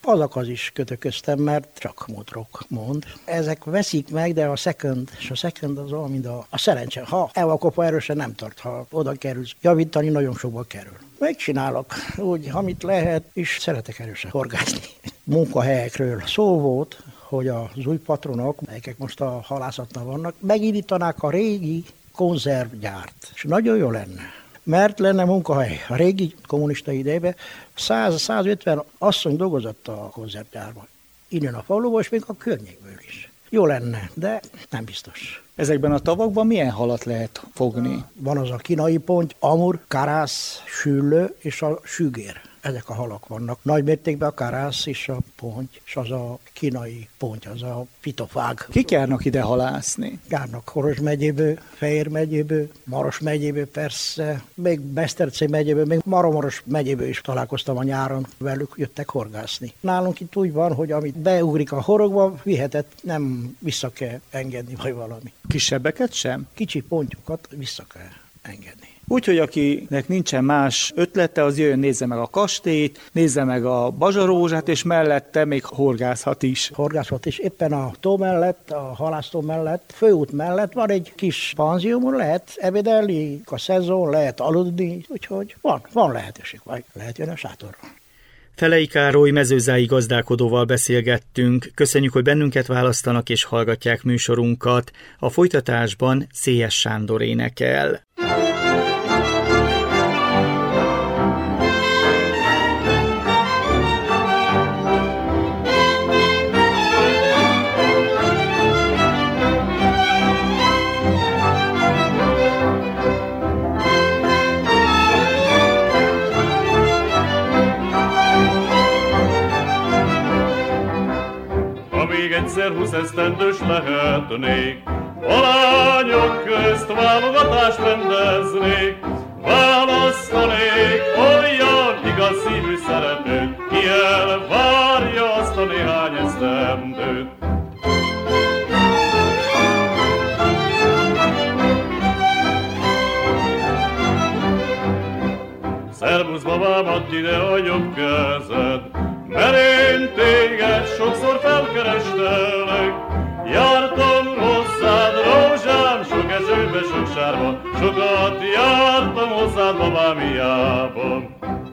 azokhoz is kötököztem, mert csak motorok mond. Ezek veszik meg, de a second az olyan, mint a szerencse. Ha elvakopa erősen nem tart, ha oda kerülsz javítani, nagyon sokba kerül. Megcsinálok úgy, amit lehet, és szeretek erősen horgászni. Munkahelyekről szó volt, hogy az új patronok, melyek most a halászatnál vannak, megindítanák a régi konzervgyárt. És nagyon jó lenne, mert lenne munkahely. A régi kommunista idejében 100-150 asszony dolgozott a konzervgyárban. Innen a faluból, és még a környékből is. Jó lenne, de nem biztos. Ezekben a tavakban milyen halat lehet fogni? Van az a kínai ponty, amur, karász, süllő és a sügér. Ezek a halak vannak. Nagy mértékben a karász és a ponty, és az a kínai ponty, az a pitofág. Kik járnak ide halászni? Járnak Horos megyéből, Fejér megyéből, Maros megyéből persze, még Beszterce megyéből, még Maramoros megyéből is találkoztam a nyáron, velük jöttek horgászni. Nálunk itt úgy van, hogy amit beugrik a horogba, vihetett, nem vissza kell engedni, vagy valami. Kisebbeket sem? Kicsi pontjukat vissza kell engedni. Úgyhogy akinek nincsen más ötlete, az jöjjön, nézze meg a kastélyt, nézze meg a Bazsarózsát, és mellette még horgászhat is. Horgászhat is. Éppen a tó mellett, a halásztó mellett, főút mellett van egy kis panzium, lehet ebédelni, a szezon, lehet aludni, úgyhogy van lehetőség, vagy lehet jönni a sátorra. Felei Károly mezőzái gazdálkodóval beszélgettünk. Köszönjük, hogy bennünket választanak és hallgatják műsorunkat. A folytatásban Széjes Sándor énekel. Egyszer 20 esztendős lehetnék, a lányok közt válogatást rendeznék, választanék olyan igaz szívű szeretőt, ki elvárja azt a néhány esztendőt. Szervusz babám, add ide a jobb kezed, mert én téged sokszor felkerestelek. Jártam hozzád rózsám, sok esőbe, sok sárban, sokat jártam hozzád babám hiába.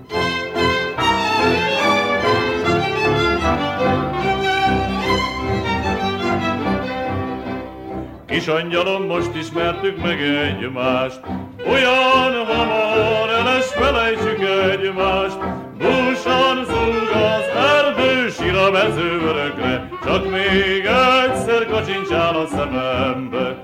Kis angyalom, most ismertük meg egymást, olyan hamar el is felejtsük egymást. Búsan zúg az erdő, sír a mező örökre, csak még egyszer kacsincsál a szemembe.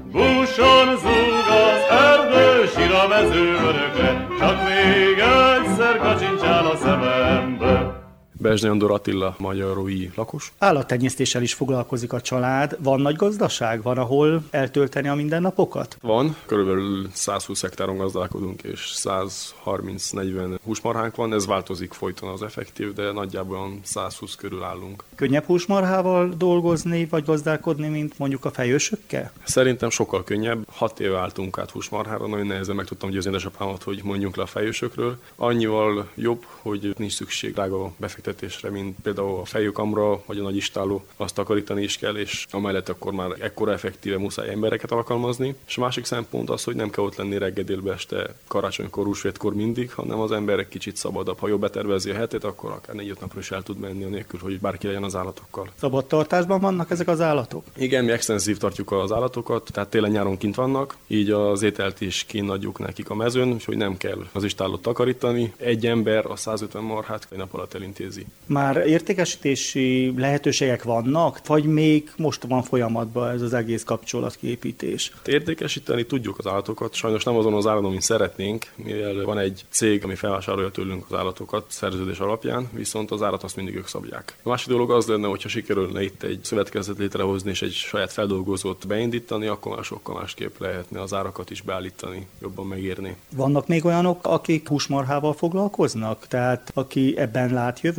Búsan zúg az erdő, sír a mező örökre, csak még egyszer kacsincsál a szemembe. Bezsnyi Andor Attila, magyarói lakos. Állattenyésztéssel is foglalkozik a család. Van nagy gazdaság? Van, ahol eltölteni a mindennapokat? Van, körülbelül 120 hektáron gazdálkodunk, és 130-40 húsmarhánk van. Ez változik folyton az effektív, de nagyjából 120 körül állunk. Könnyebb húsmarhával dolgozni, vagy gazdálkodni, mint mondjuk a fejősökkel? Szerintem sokkal könnyebb. 6 éve álltunk át húsmarhára, nagyon nehezen meg tudtam győzni édesapámat, hogy mondjunk le a fejősökről. Annyival jobb, hogy nincs szükség drága befektetésre, mint például a fejőkamra, vagy a nagy istálló, azt takarítani is kell, és amellett akkor már ekkora effektíve muszáj embereket alkalmazni. És a másik szempont az, hogy nem kell ott lenni reggel, délbe, este, karácsonykor, húsvétkor mindig, hanem az emberek kicsit szabadabb. Ha jobb betervezi a hetet, akkor akár 4-5 napra is el tud menni, anélkül, hogy bárki legyen az állatokkal. Szabad tartásban vannak ezek az állatok? Igen, mi extenzív tartjuk az állatokat, tehát télen-nyáron kint vannak, így az ételt is kint adjuk nekik a mezőn, úgyhogy nem kell az istállót takarítani. Egy ember a 150 marhát egy nap alatt elintézi. Már értékesítési lehetőségek vannak, vagy még most van folyamatban ez az egész kapcsolatkiépítés? Értékesíteni tudjuk az állatokat, sajnos nem azon az áron, mint szeretnénk, mivel van egy cég, ami felvásárolja tőlünk az állatokat szerződés alapján, viszont az árat azt mindig ők szabják. A másik dolog az lenne, hogyha sikerülne itt egy szövetkezet létrehozni és egy saját feldolgozót beindítani, akkor már sokkal másképp lehetne az árakat is beállítani, jobban megérni. Vannak még olyanok, akik húsmarhával foglalkoznak? Tehát aki ebben lát jövőt?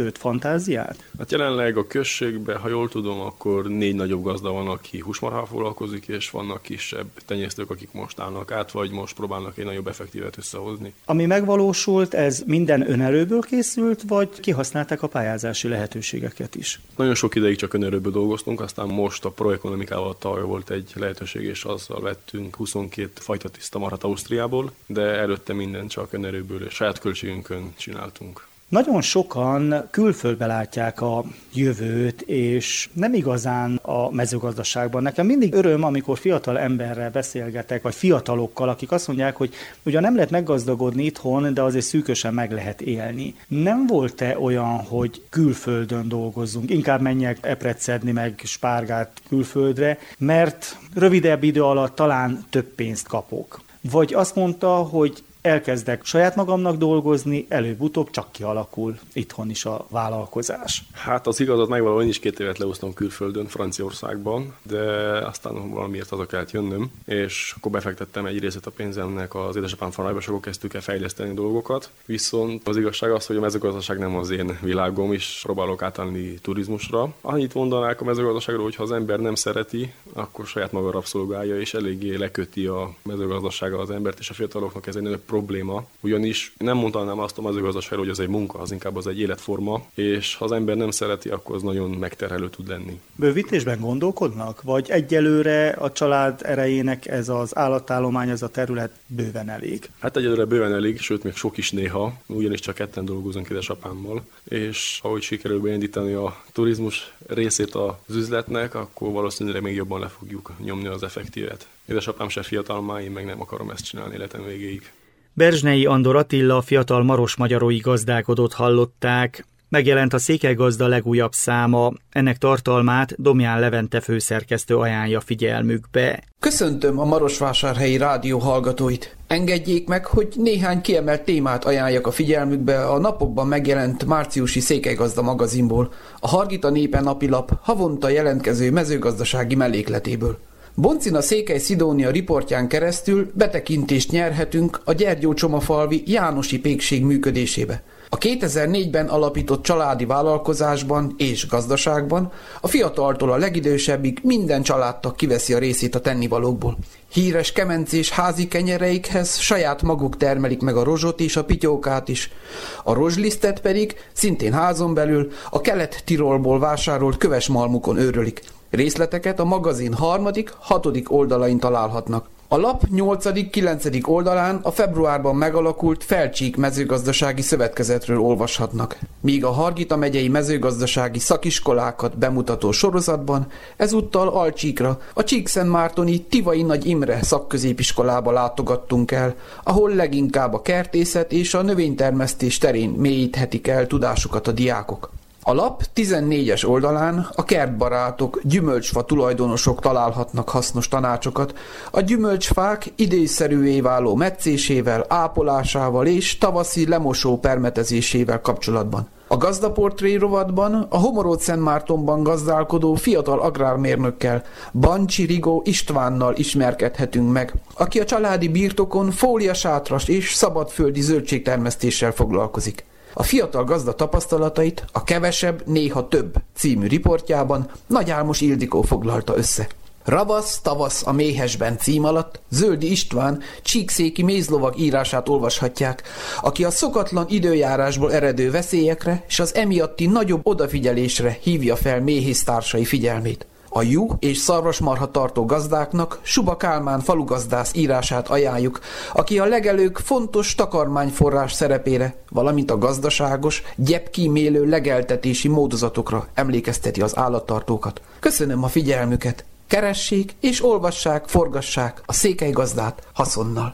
jövőt, fantáziát? Hát jelenleg a községben, ha jól tudom, akkor 4 nagyobb gazda van, aki húsmarhával foglalkozik, és vannak kisebb tenyésztők, akik most állnak át, vagy most próbálnak egy nagyobb effektívet összehozni. Ami megvalósult, ez minden önerőből készült, vagy kihasználták a pályázási lehetőségeket is? Nagyon sok ideig csak önerőből dolgoztunk, aztán most a proekonomikával tavaly volt egy lehetőség, és azzal vettünk 22 fajta tiszta marhat Ausztriából, de előtte minden csak önerőből és saját költségünkön csináltunk. Nagyon sokan külföldbe látják a jövőt, és nem igazán a mezőgazdaságban. Nekem mindig öröm, amikor fiatal emberrel beszélgetek, vagy fiatalokkal, akik azt mondják, hogy ugyan nem lehet meggazdagodni itthon, de azért szűkösen meg lehet élni. Nem volt-e olyan, hogy külföldön dolgozzunk, inkább menjek epret szedni, meg spárgát külföldre, mert rövidebb idő alatt talán több pénzt kapok? Vagy azt mondta, hogy elkezdek saját magamnak dolgozni, előbb-utóbb csak kialakul itthon is a vállalkozás. Hát az igazat megvalóan, én is 2 évet leúsztam külföldön, Franciaországban, de aztán valamiért haza kellett jönnöm, és akkor befektettem egy részét a pénzemnek az édesapám farmába, és akkor kezdtük el fejleszteni dolgokat. Viszont az igazság az, hogy a mezőgazdaság nem az én világom, és próbálok átállni turizmusra. Annyit mondanák a mezőgazdaságról, hogy ha az ember nem szereti, akkor saját maga rabszolgálja, és eléggé leköti a mezőgazdasággal az embert, és a fiataloknak ez egy nagyobb probléma, ugyanis nem mondanám azt a mezőgazdaságról, hogy az egy munka, az inkább az egy életforma, és ha az ember nem szereti, akkor az nagyon megterhelő tud lenni. Bővítésben gondolkodnak? Vagy egyelőre a család erejének ez az állatállomány, ez a terület bőven elég? Hát egyelőre bőven elég, sőt még sok is néha, ugyanis csak 2 dolgozunk édesapámmal, és ahogy sikerül beindítani a turizmus részét az üzletnek, akkor valószínűleg még jobban le fogjuk nyomni az effektívet. Édesapám se fiatal, már én meg nem akarom ezt csinálni életem végéig. Berzsnei Andor Attila fiatal marosmagyarói gazdálkodót hallották. Megjelent a Székelygazda legújabb száma, ennek tartalmát Domján Levente főszerkesztő ajánlja figyelmükbe. Köszöntöm a Marosvásárhelyi rádió hallgatóit! Engedjék meg, hogy néhány kiemelt témát ajánljak a figyelmükbe a napokban megjelent márciusi Székelygazda magazinból, a Hargita Népe napilap havonta jelentkező mezőgazdasági mellékletéből. Boncina Székely Szidónia riportján keresztül betekintést nyerhetünk a Gyergyócsomafalvi Jánosi pékség működésébe. A 2004-ben alapított családi vállalkozásban és gazdaságban a fiataltól a legidősebbig minden családtag kiveszi a részét a tennivalókból. Híres kemencés házi kenyereikhez saját maguk termelik meg a rozsot és a pityókát is. A rozslisztet pedig szintén házon belül a Kelet-Tirolból vásárolt kövesmalmukon őrölik. Részleteket a magazin 3., 6. oldalain találhatnak. A lap 8., 9. oldalán a februárban megalakult Felcsík mezőgazdasági szövetkezetről olvashatnak. Míg a Hargita megyei mezőgazdasági szakiskolákat bemutató sorozatban ezúttal Alcsíkra, a Csíkszentmártoni Tivai Nagy Imre szakközépiskolába látogattunk el, ahol leginkább a kertészet és a növénytermesztés terén mélyíthetik el tudásukat a diákok. A lap 14-es oldalán a kertbarátok, gyümölcsfa tulajdonosok találhatnak hasznos tanácsokat a gyümölcsfák időszerűvé váló metszésével, ápolásával és tavaszi lemosó permetezésével kapcsolatban. A gazdaportré rovatban a Homoród-Szentmártonban gazdálkodó fiatal agrármérnökkel, Bancsi Rigó Istvánnal ismerkedhetünk meg, aki a családi birtokon fóliasátras és szabadföldi zöldségtermesztéssel foglalkozik. A fiatal gazda tapasztalatait a Kevesebb, néha több című riportjában Nagy Álmos Ildikó foglalta össze. Ravasz, tavasz a méhesben cím alatt Zöldi István csíkszéki mézlovag írását olvashatják, aki a szokatlan időjárásból eredő veszélyekre és az emiatti nagyobb odafigyelésre hívja fel méhésztársai figyelmét. A juh és szarvasmarha tartó gazdáknak Suba Kálmán falugazdász írását ajánljuk, aki a legelők fontos takarmányforrás szerepére, valamint a gazdaságos, gyepkímélő legeltetési módozatokra emlékezteti az állattartókat. Köszönöm a figyelmüket! Keressék és olvassák, forgassák a Székelygazdát haszonnal!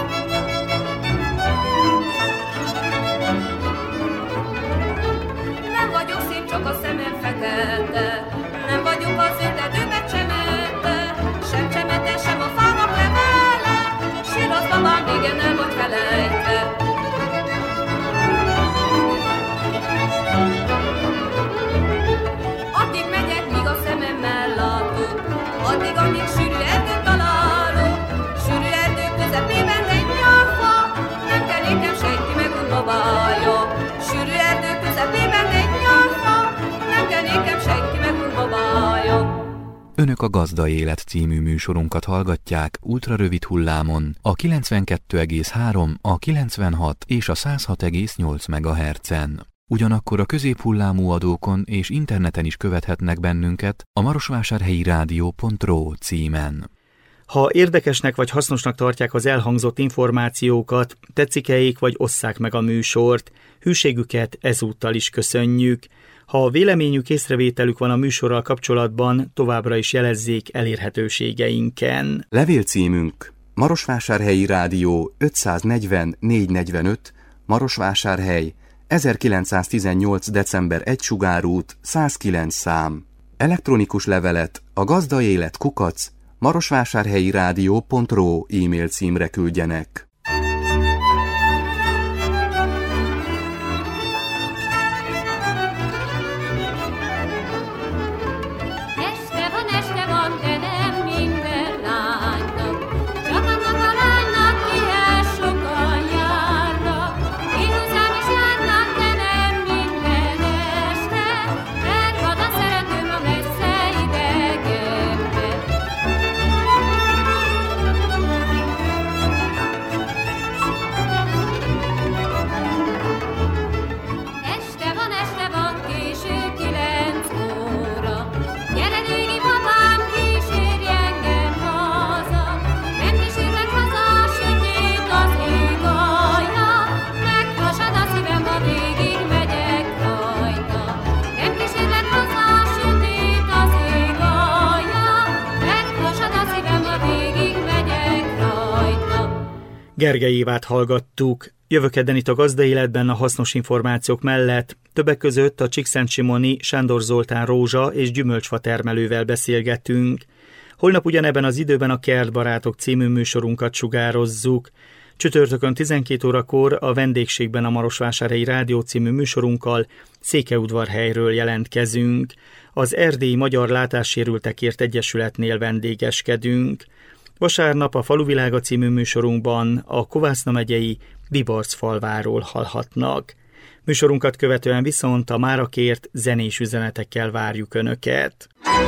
Nem vagyok szép, csak a szemem fekete. Nem vagyok az ültetőbe csemete, sem csemete, sem a fának levele, sír az babám, régen el vagy felejtve. Addig megyek, míg a szememmel látok, addig sűrű erdőt találok, sűrű erdő közepében egy nyarfa, nem kell nékem senki meg unva válja, sűrű erdő közepében egy nyarfa. Önök a Gazda Élet című műsorunkat hallgatják ultrarövid hullámon a 92,3, a 96 és a 106,8 MHz-en. Ugyanakkor a középhullámú adókon és interneten is követhetnek bennünket a marosvásárhelyi rádió.ro címen. Ha érdekesnek vagy hasznosnak tartják az elhangzott információkat, tetszik-e-ék vagy osszák meg a műsort, hűségüket ezúttal is köszönjük. Ha véleményük, észrevételük van a műsorral kapcsolatban, továbbra is jelezzék elérhetőségeinken. Levélcímünk: Marosvásárhelyi Rádió 540 445, Marosvásárhely, 1918. december 1 Sugárút, 109 szám. Elektronikus levelet a gazdaélet@marosvásárhelyirádió.ro e-mail címre küldjenek. Gergely Évát hallgattuk. Jövő kedden itt a Gazda Életben a hasznos információk mellett többek között a Csíkszentsimoni Sándor Zoltán rózsa és gyümölcsfa termelővel beszélgetünk. Holnap ugyanebben az időben a Kertbarátok című műsorunkat sugározzuk. Csütörtökön 12 órakor a vendégségben a Marosvásárhelyi Rádió című műsorunkkal Székelyudvarhelyről jelentkezünk. Az Erdélyi Magyar Látássérültekért Egyesületnél vendégeskedünk. Vasárnap a Faluvilága című műsorunkban a Kovászna megyei Bibarc falváról hallhatnak. Műsorunkat követően viszont a mára kért zenés üzenetekkel várjuk Önöket.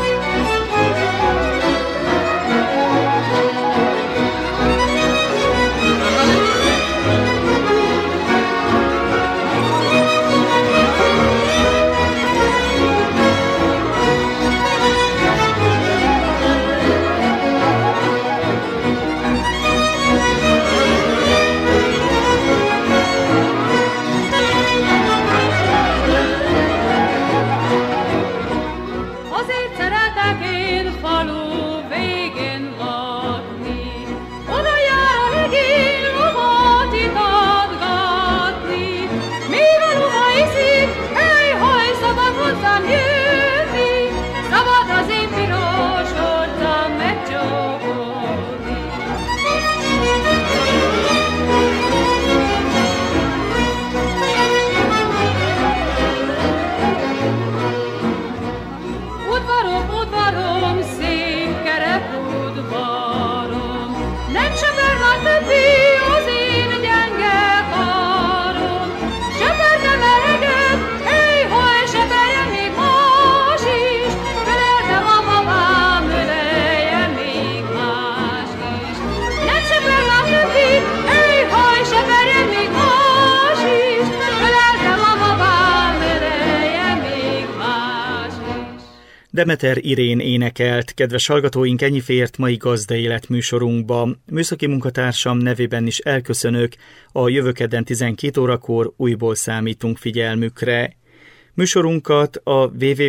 Demeter Irén énekelt. Kedves hallgatóink, ennyi fért mai Gazda Élet műsorunkba. Műszaki munkatársam nevében is elköszönök. A jövő kedden 12 órakor újból számítunk figyelmükre. Műsorunkat a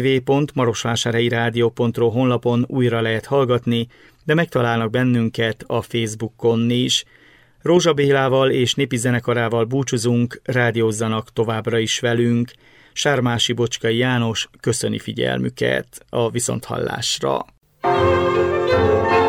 www.marosvásárhelyirádió.ro honlapon újra lehet hallgatni, de megtalálnak bennünket a Facebookon is. Rózsa Bélával és népi zenekarával búcsúzunk, rádiózzanak továbbra is velünk. Sármási Bocskai János köszöni figyelmüket, a viszonthallásra.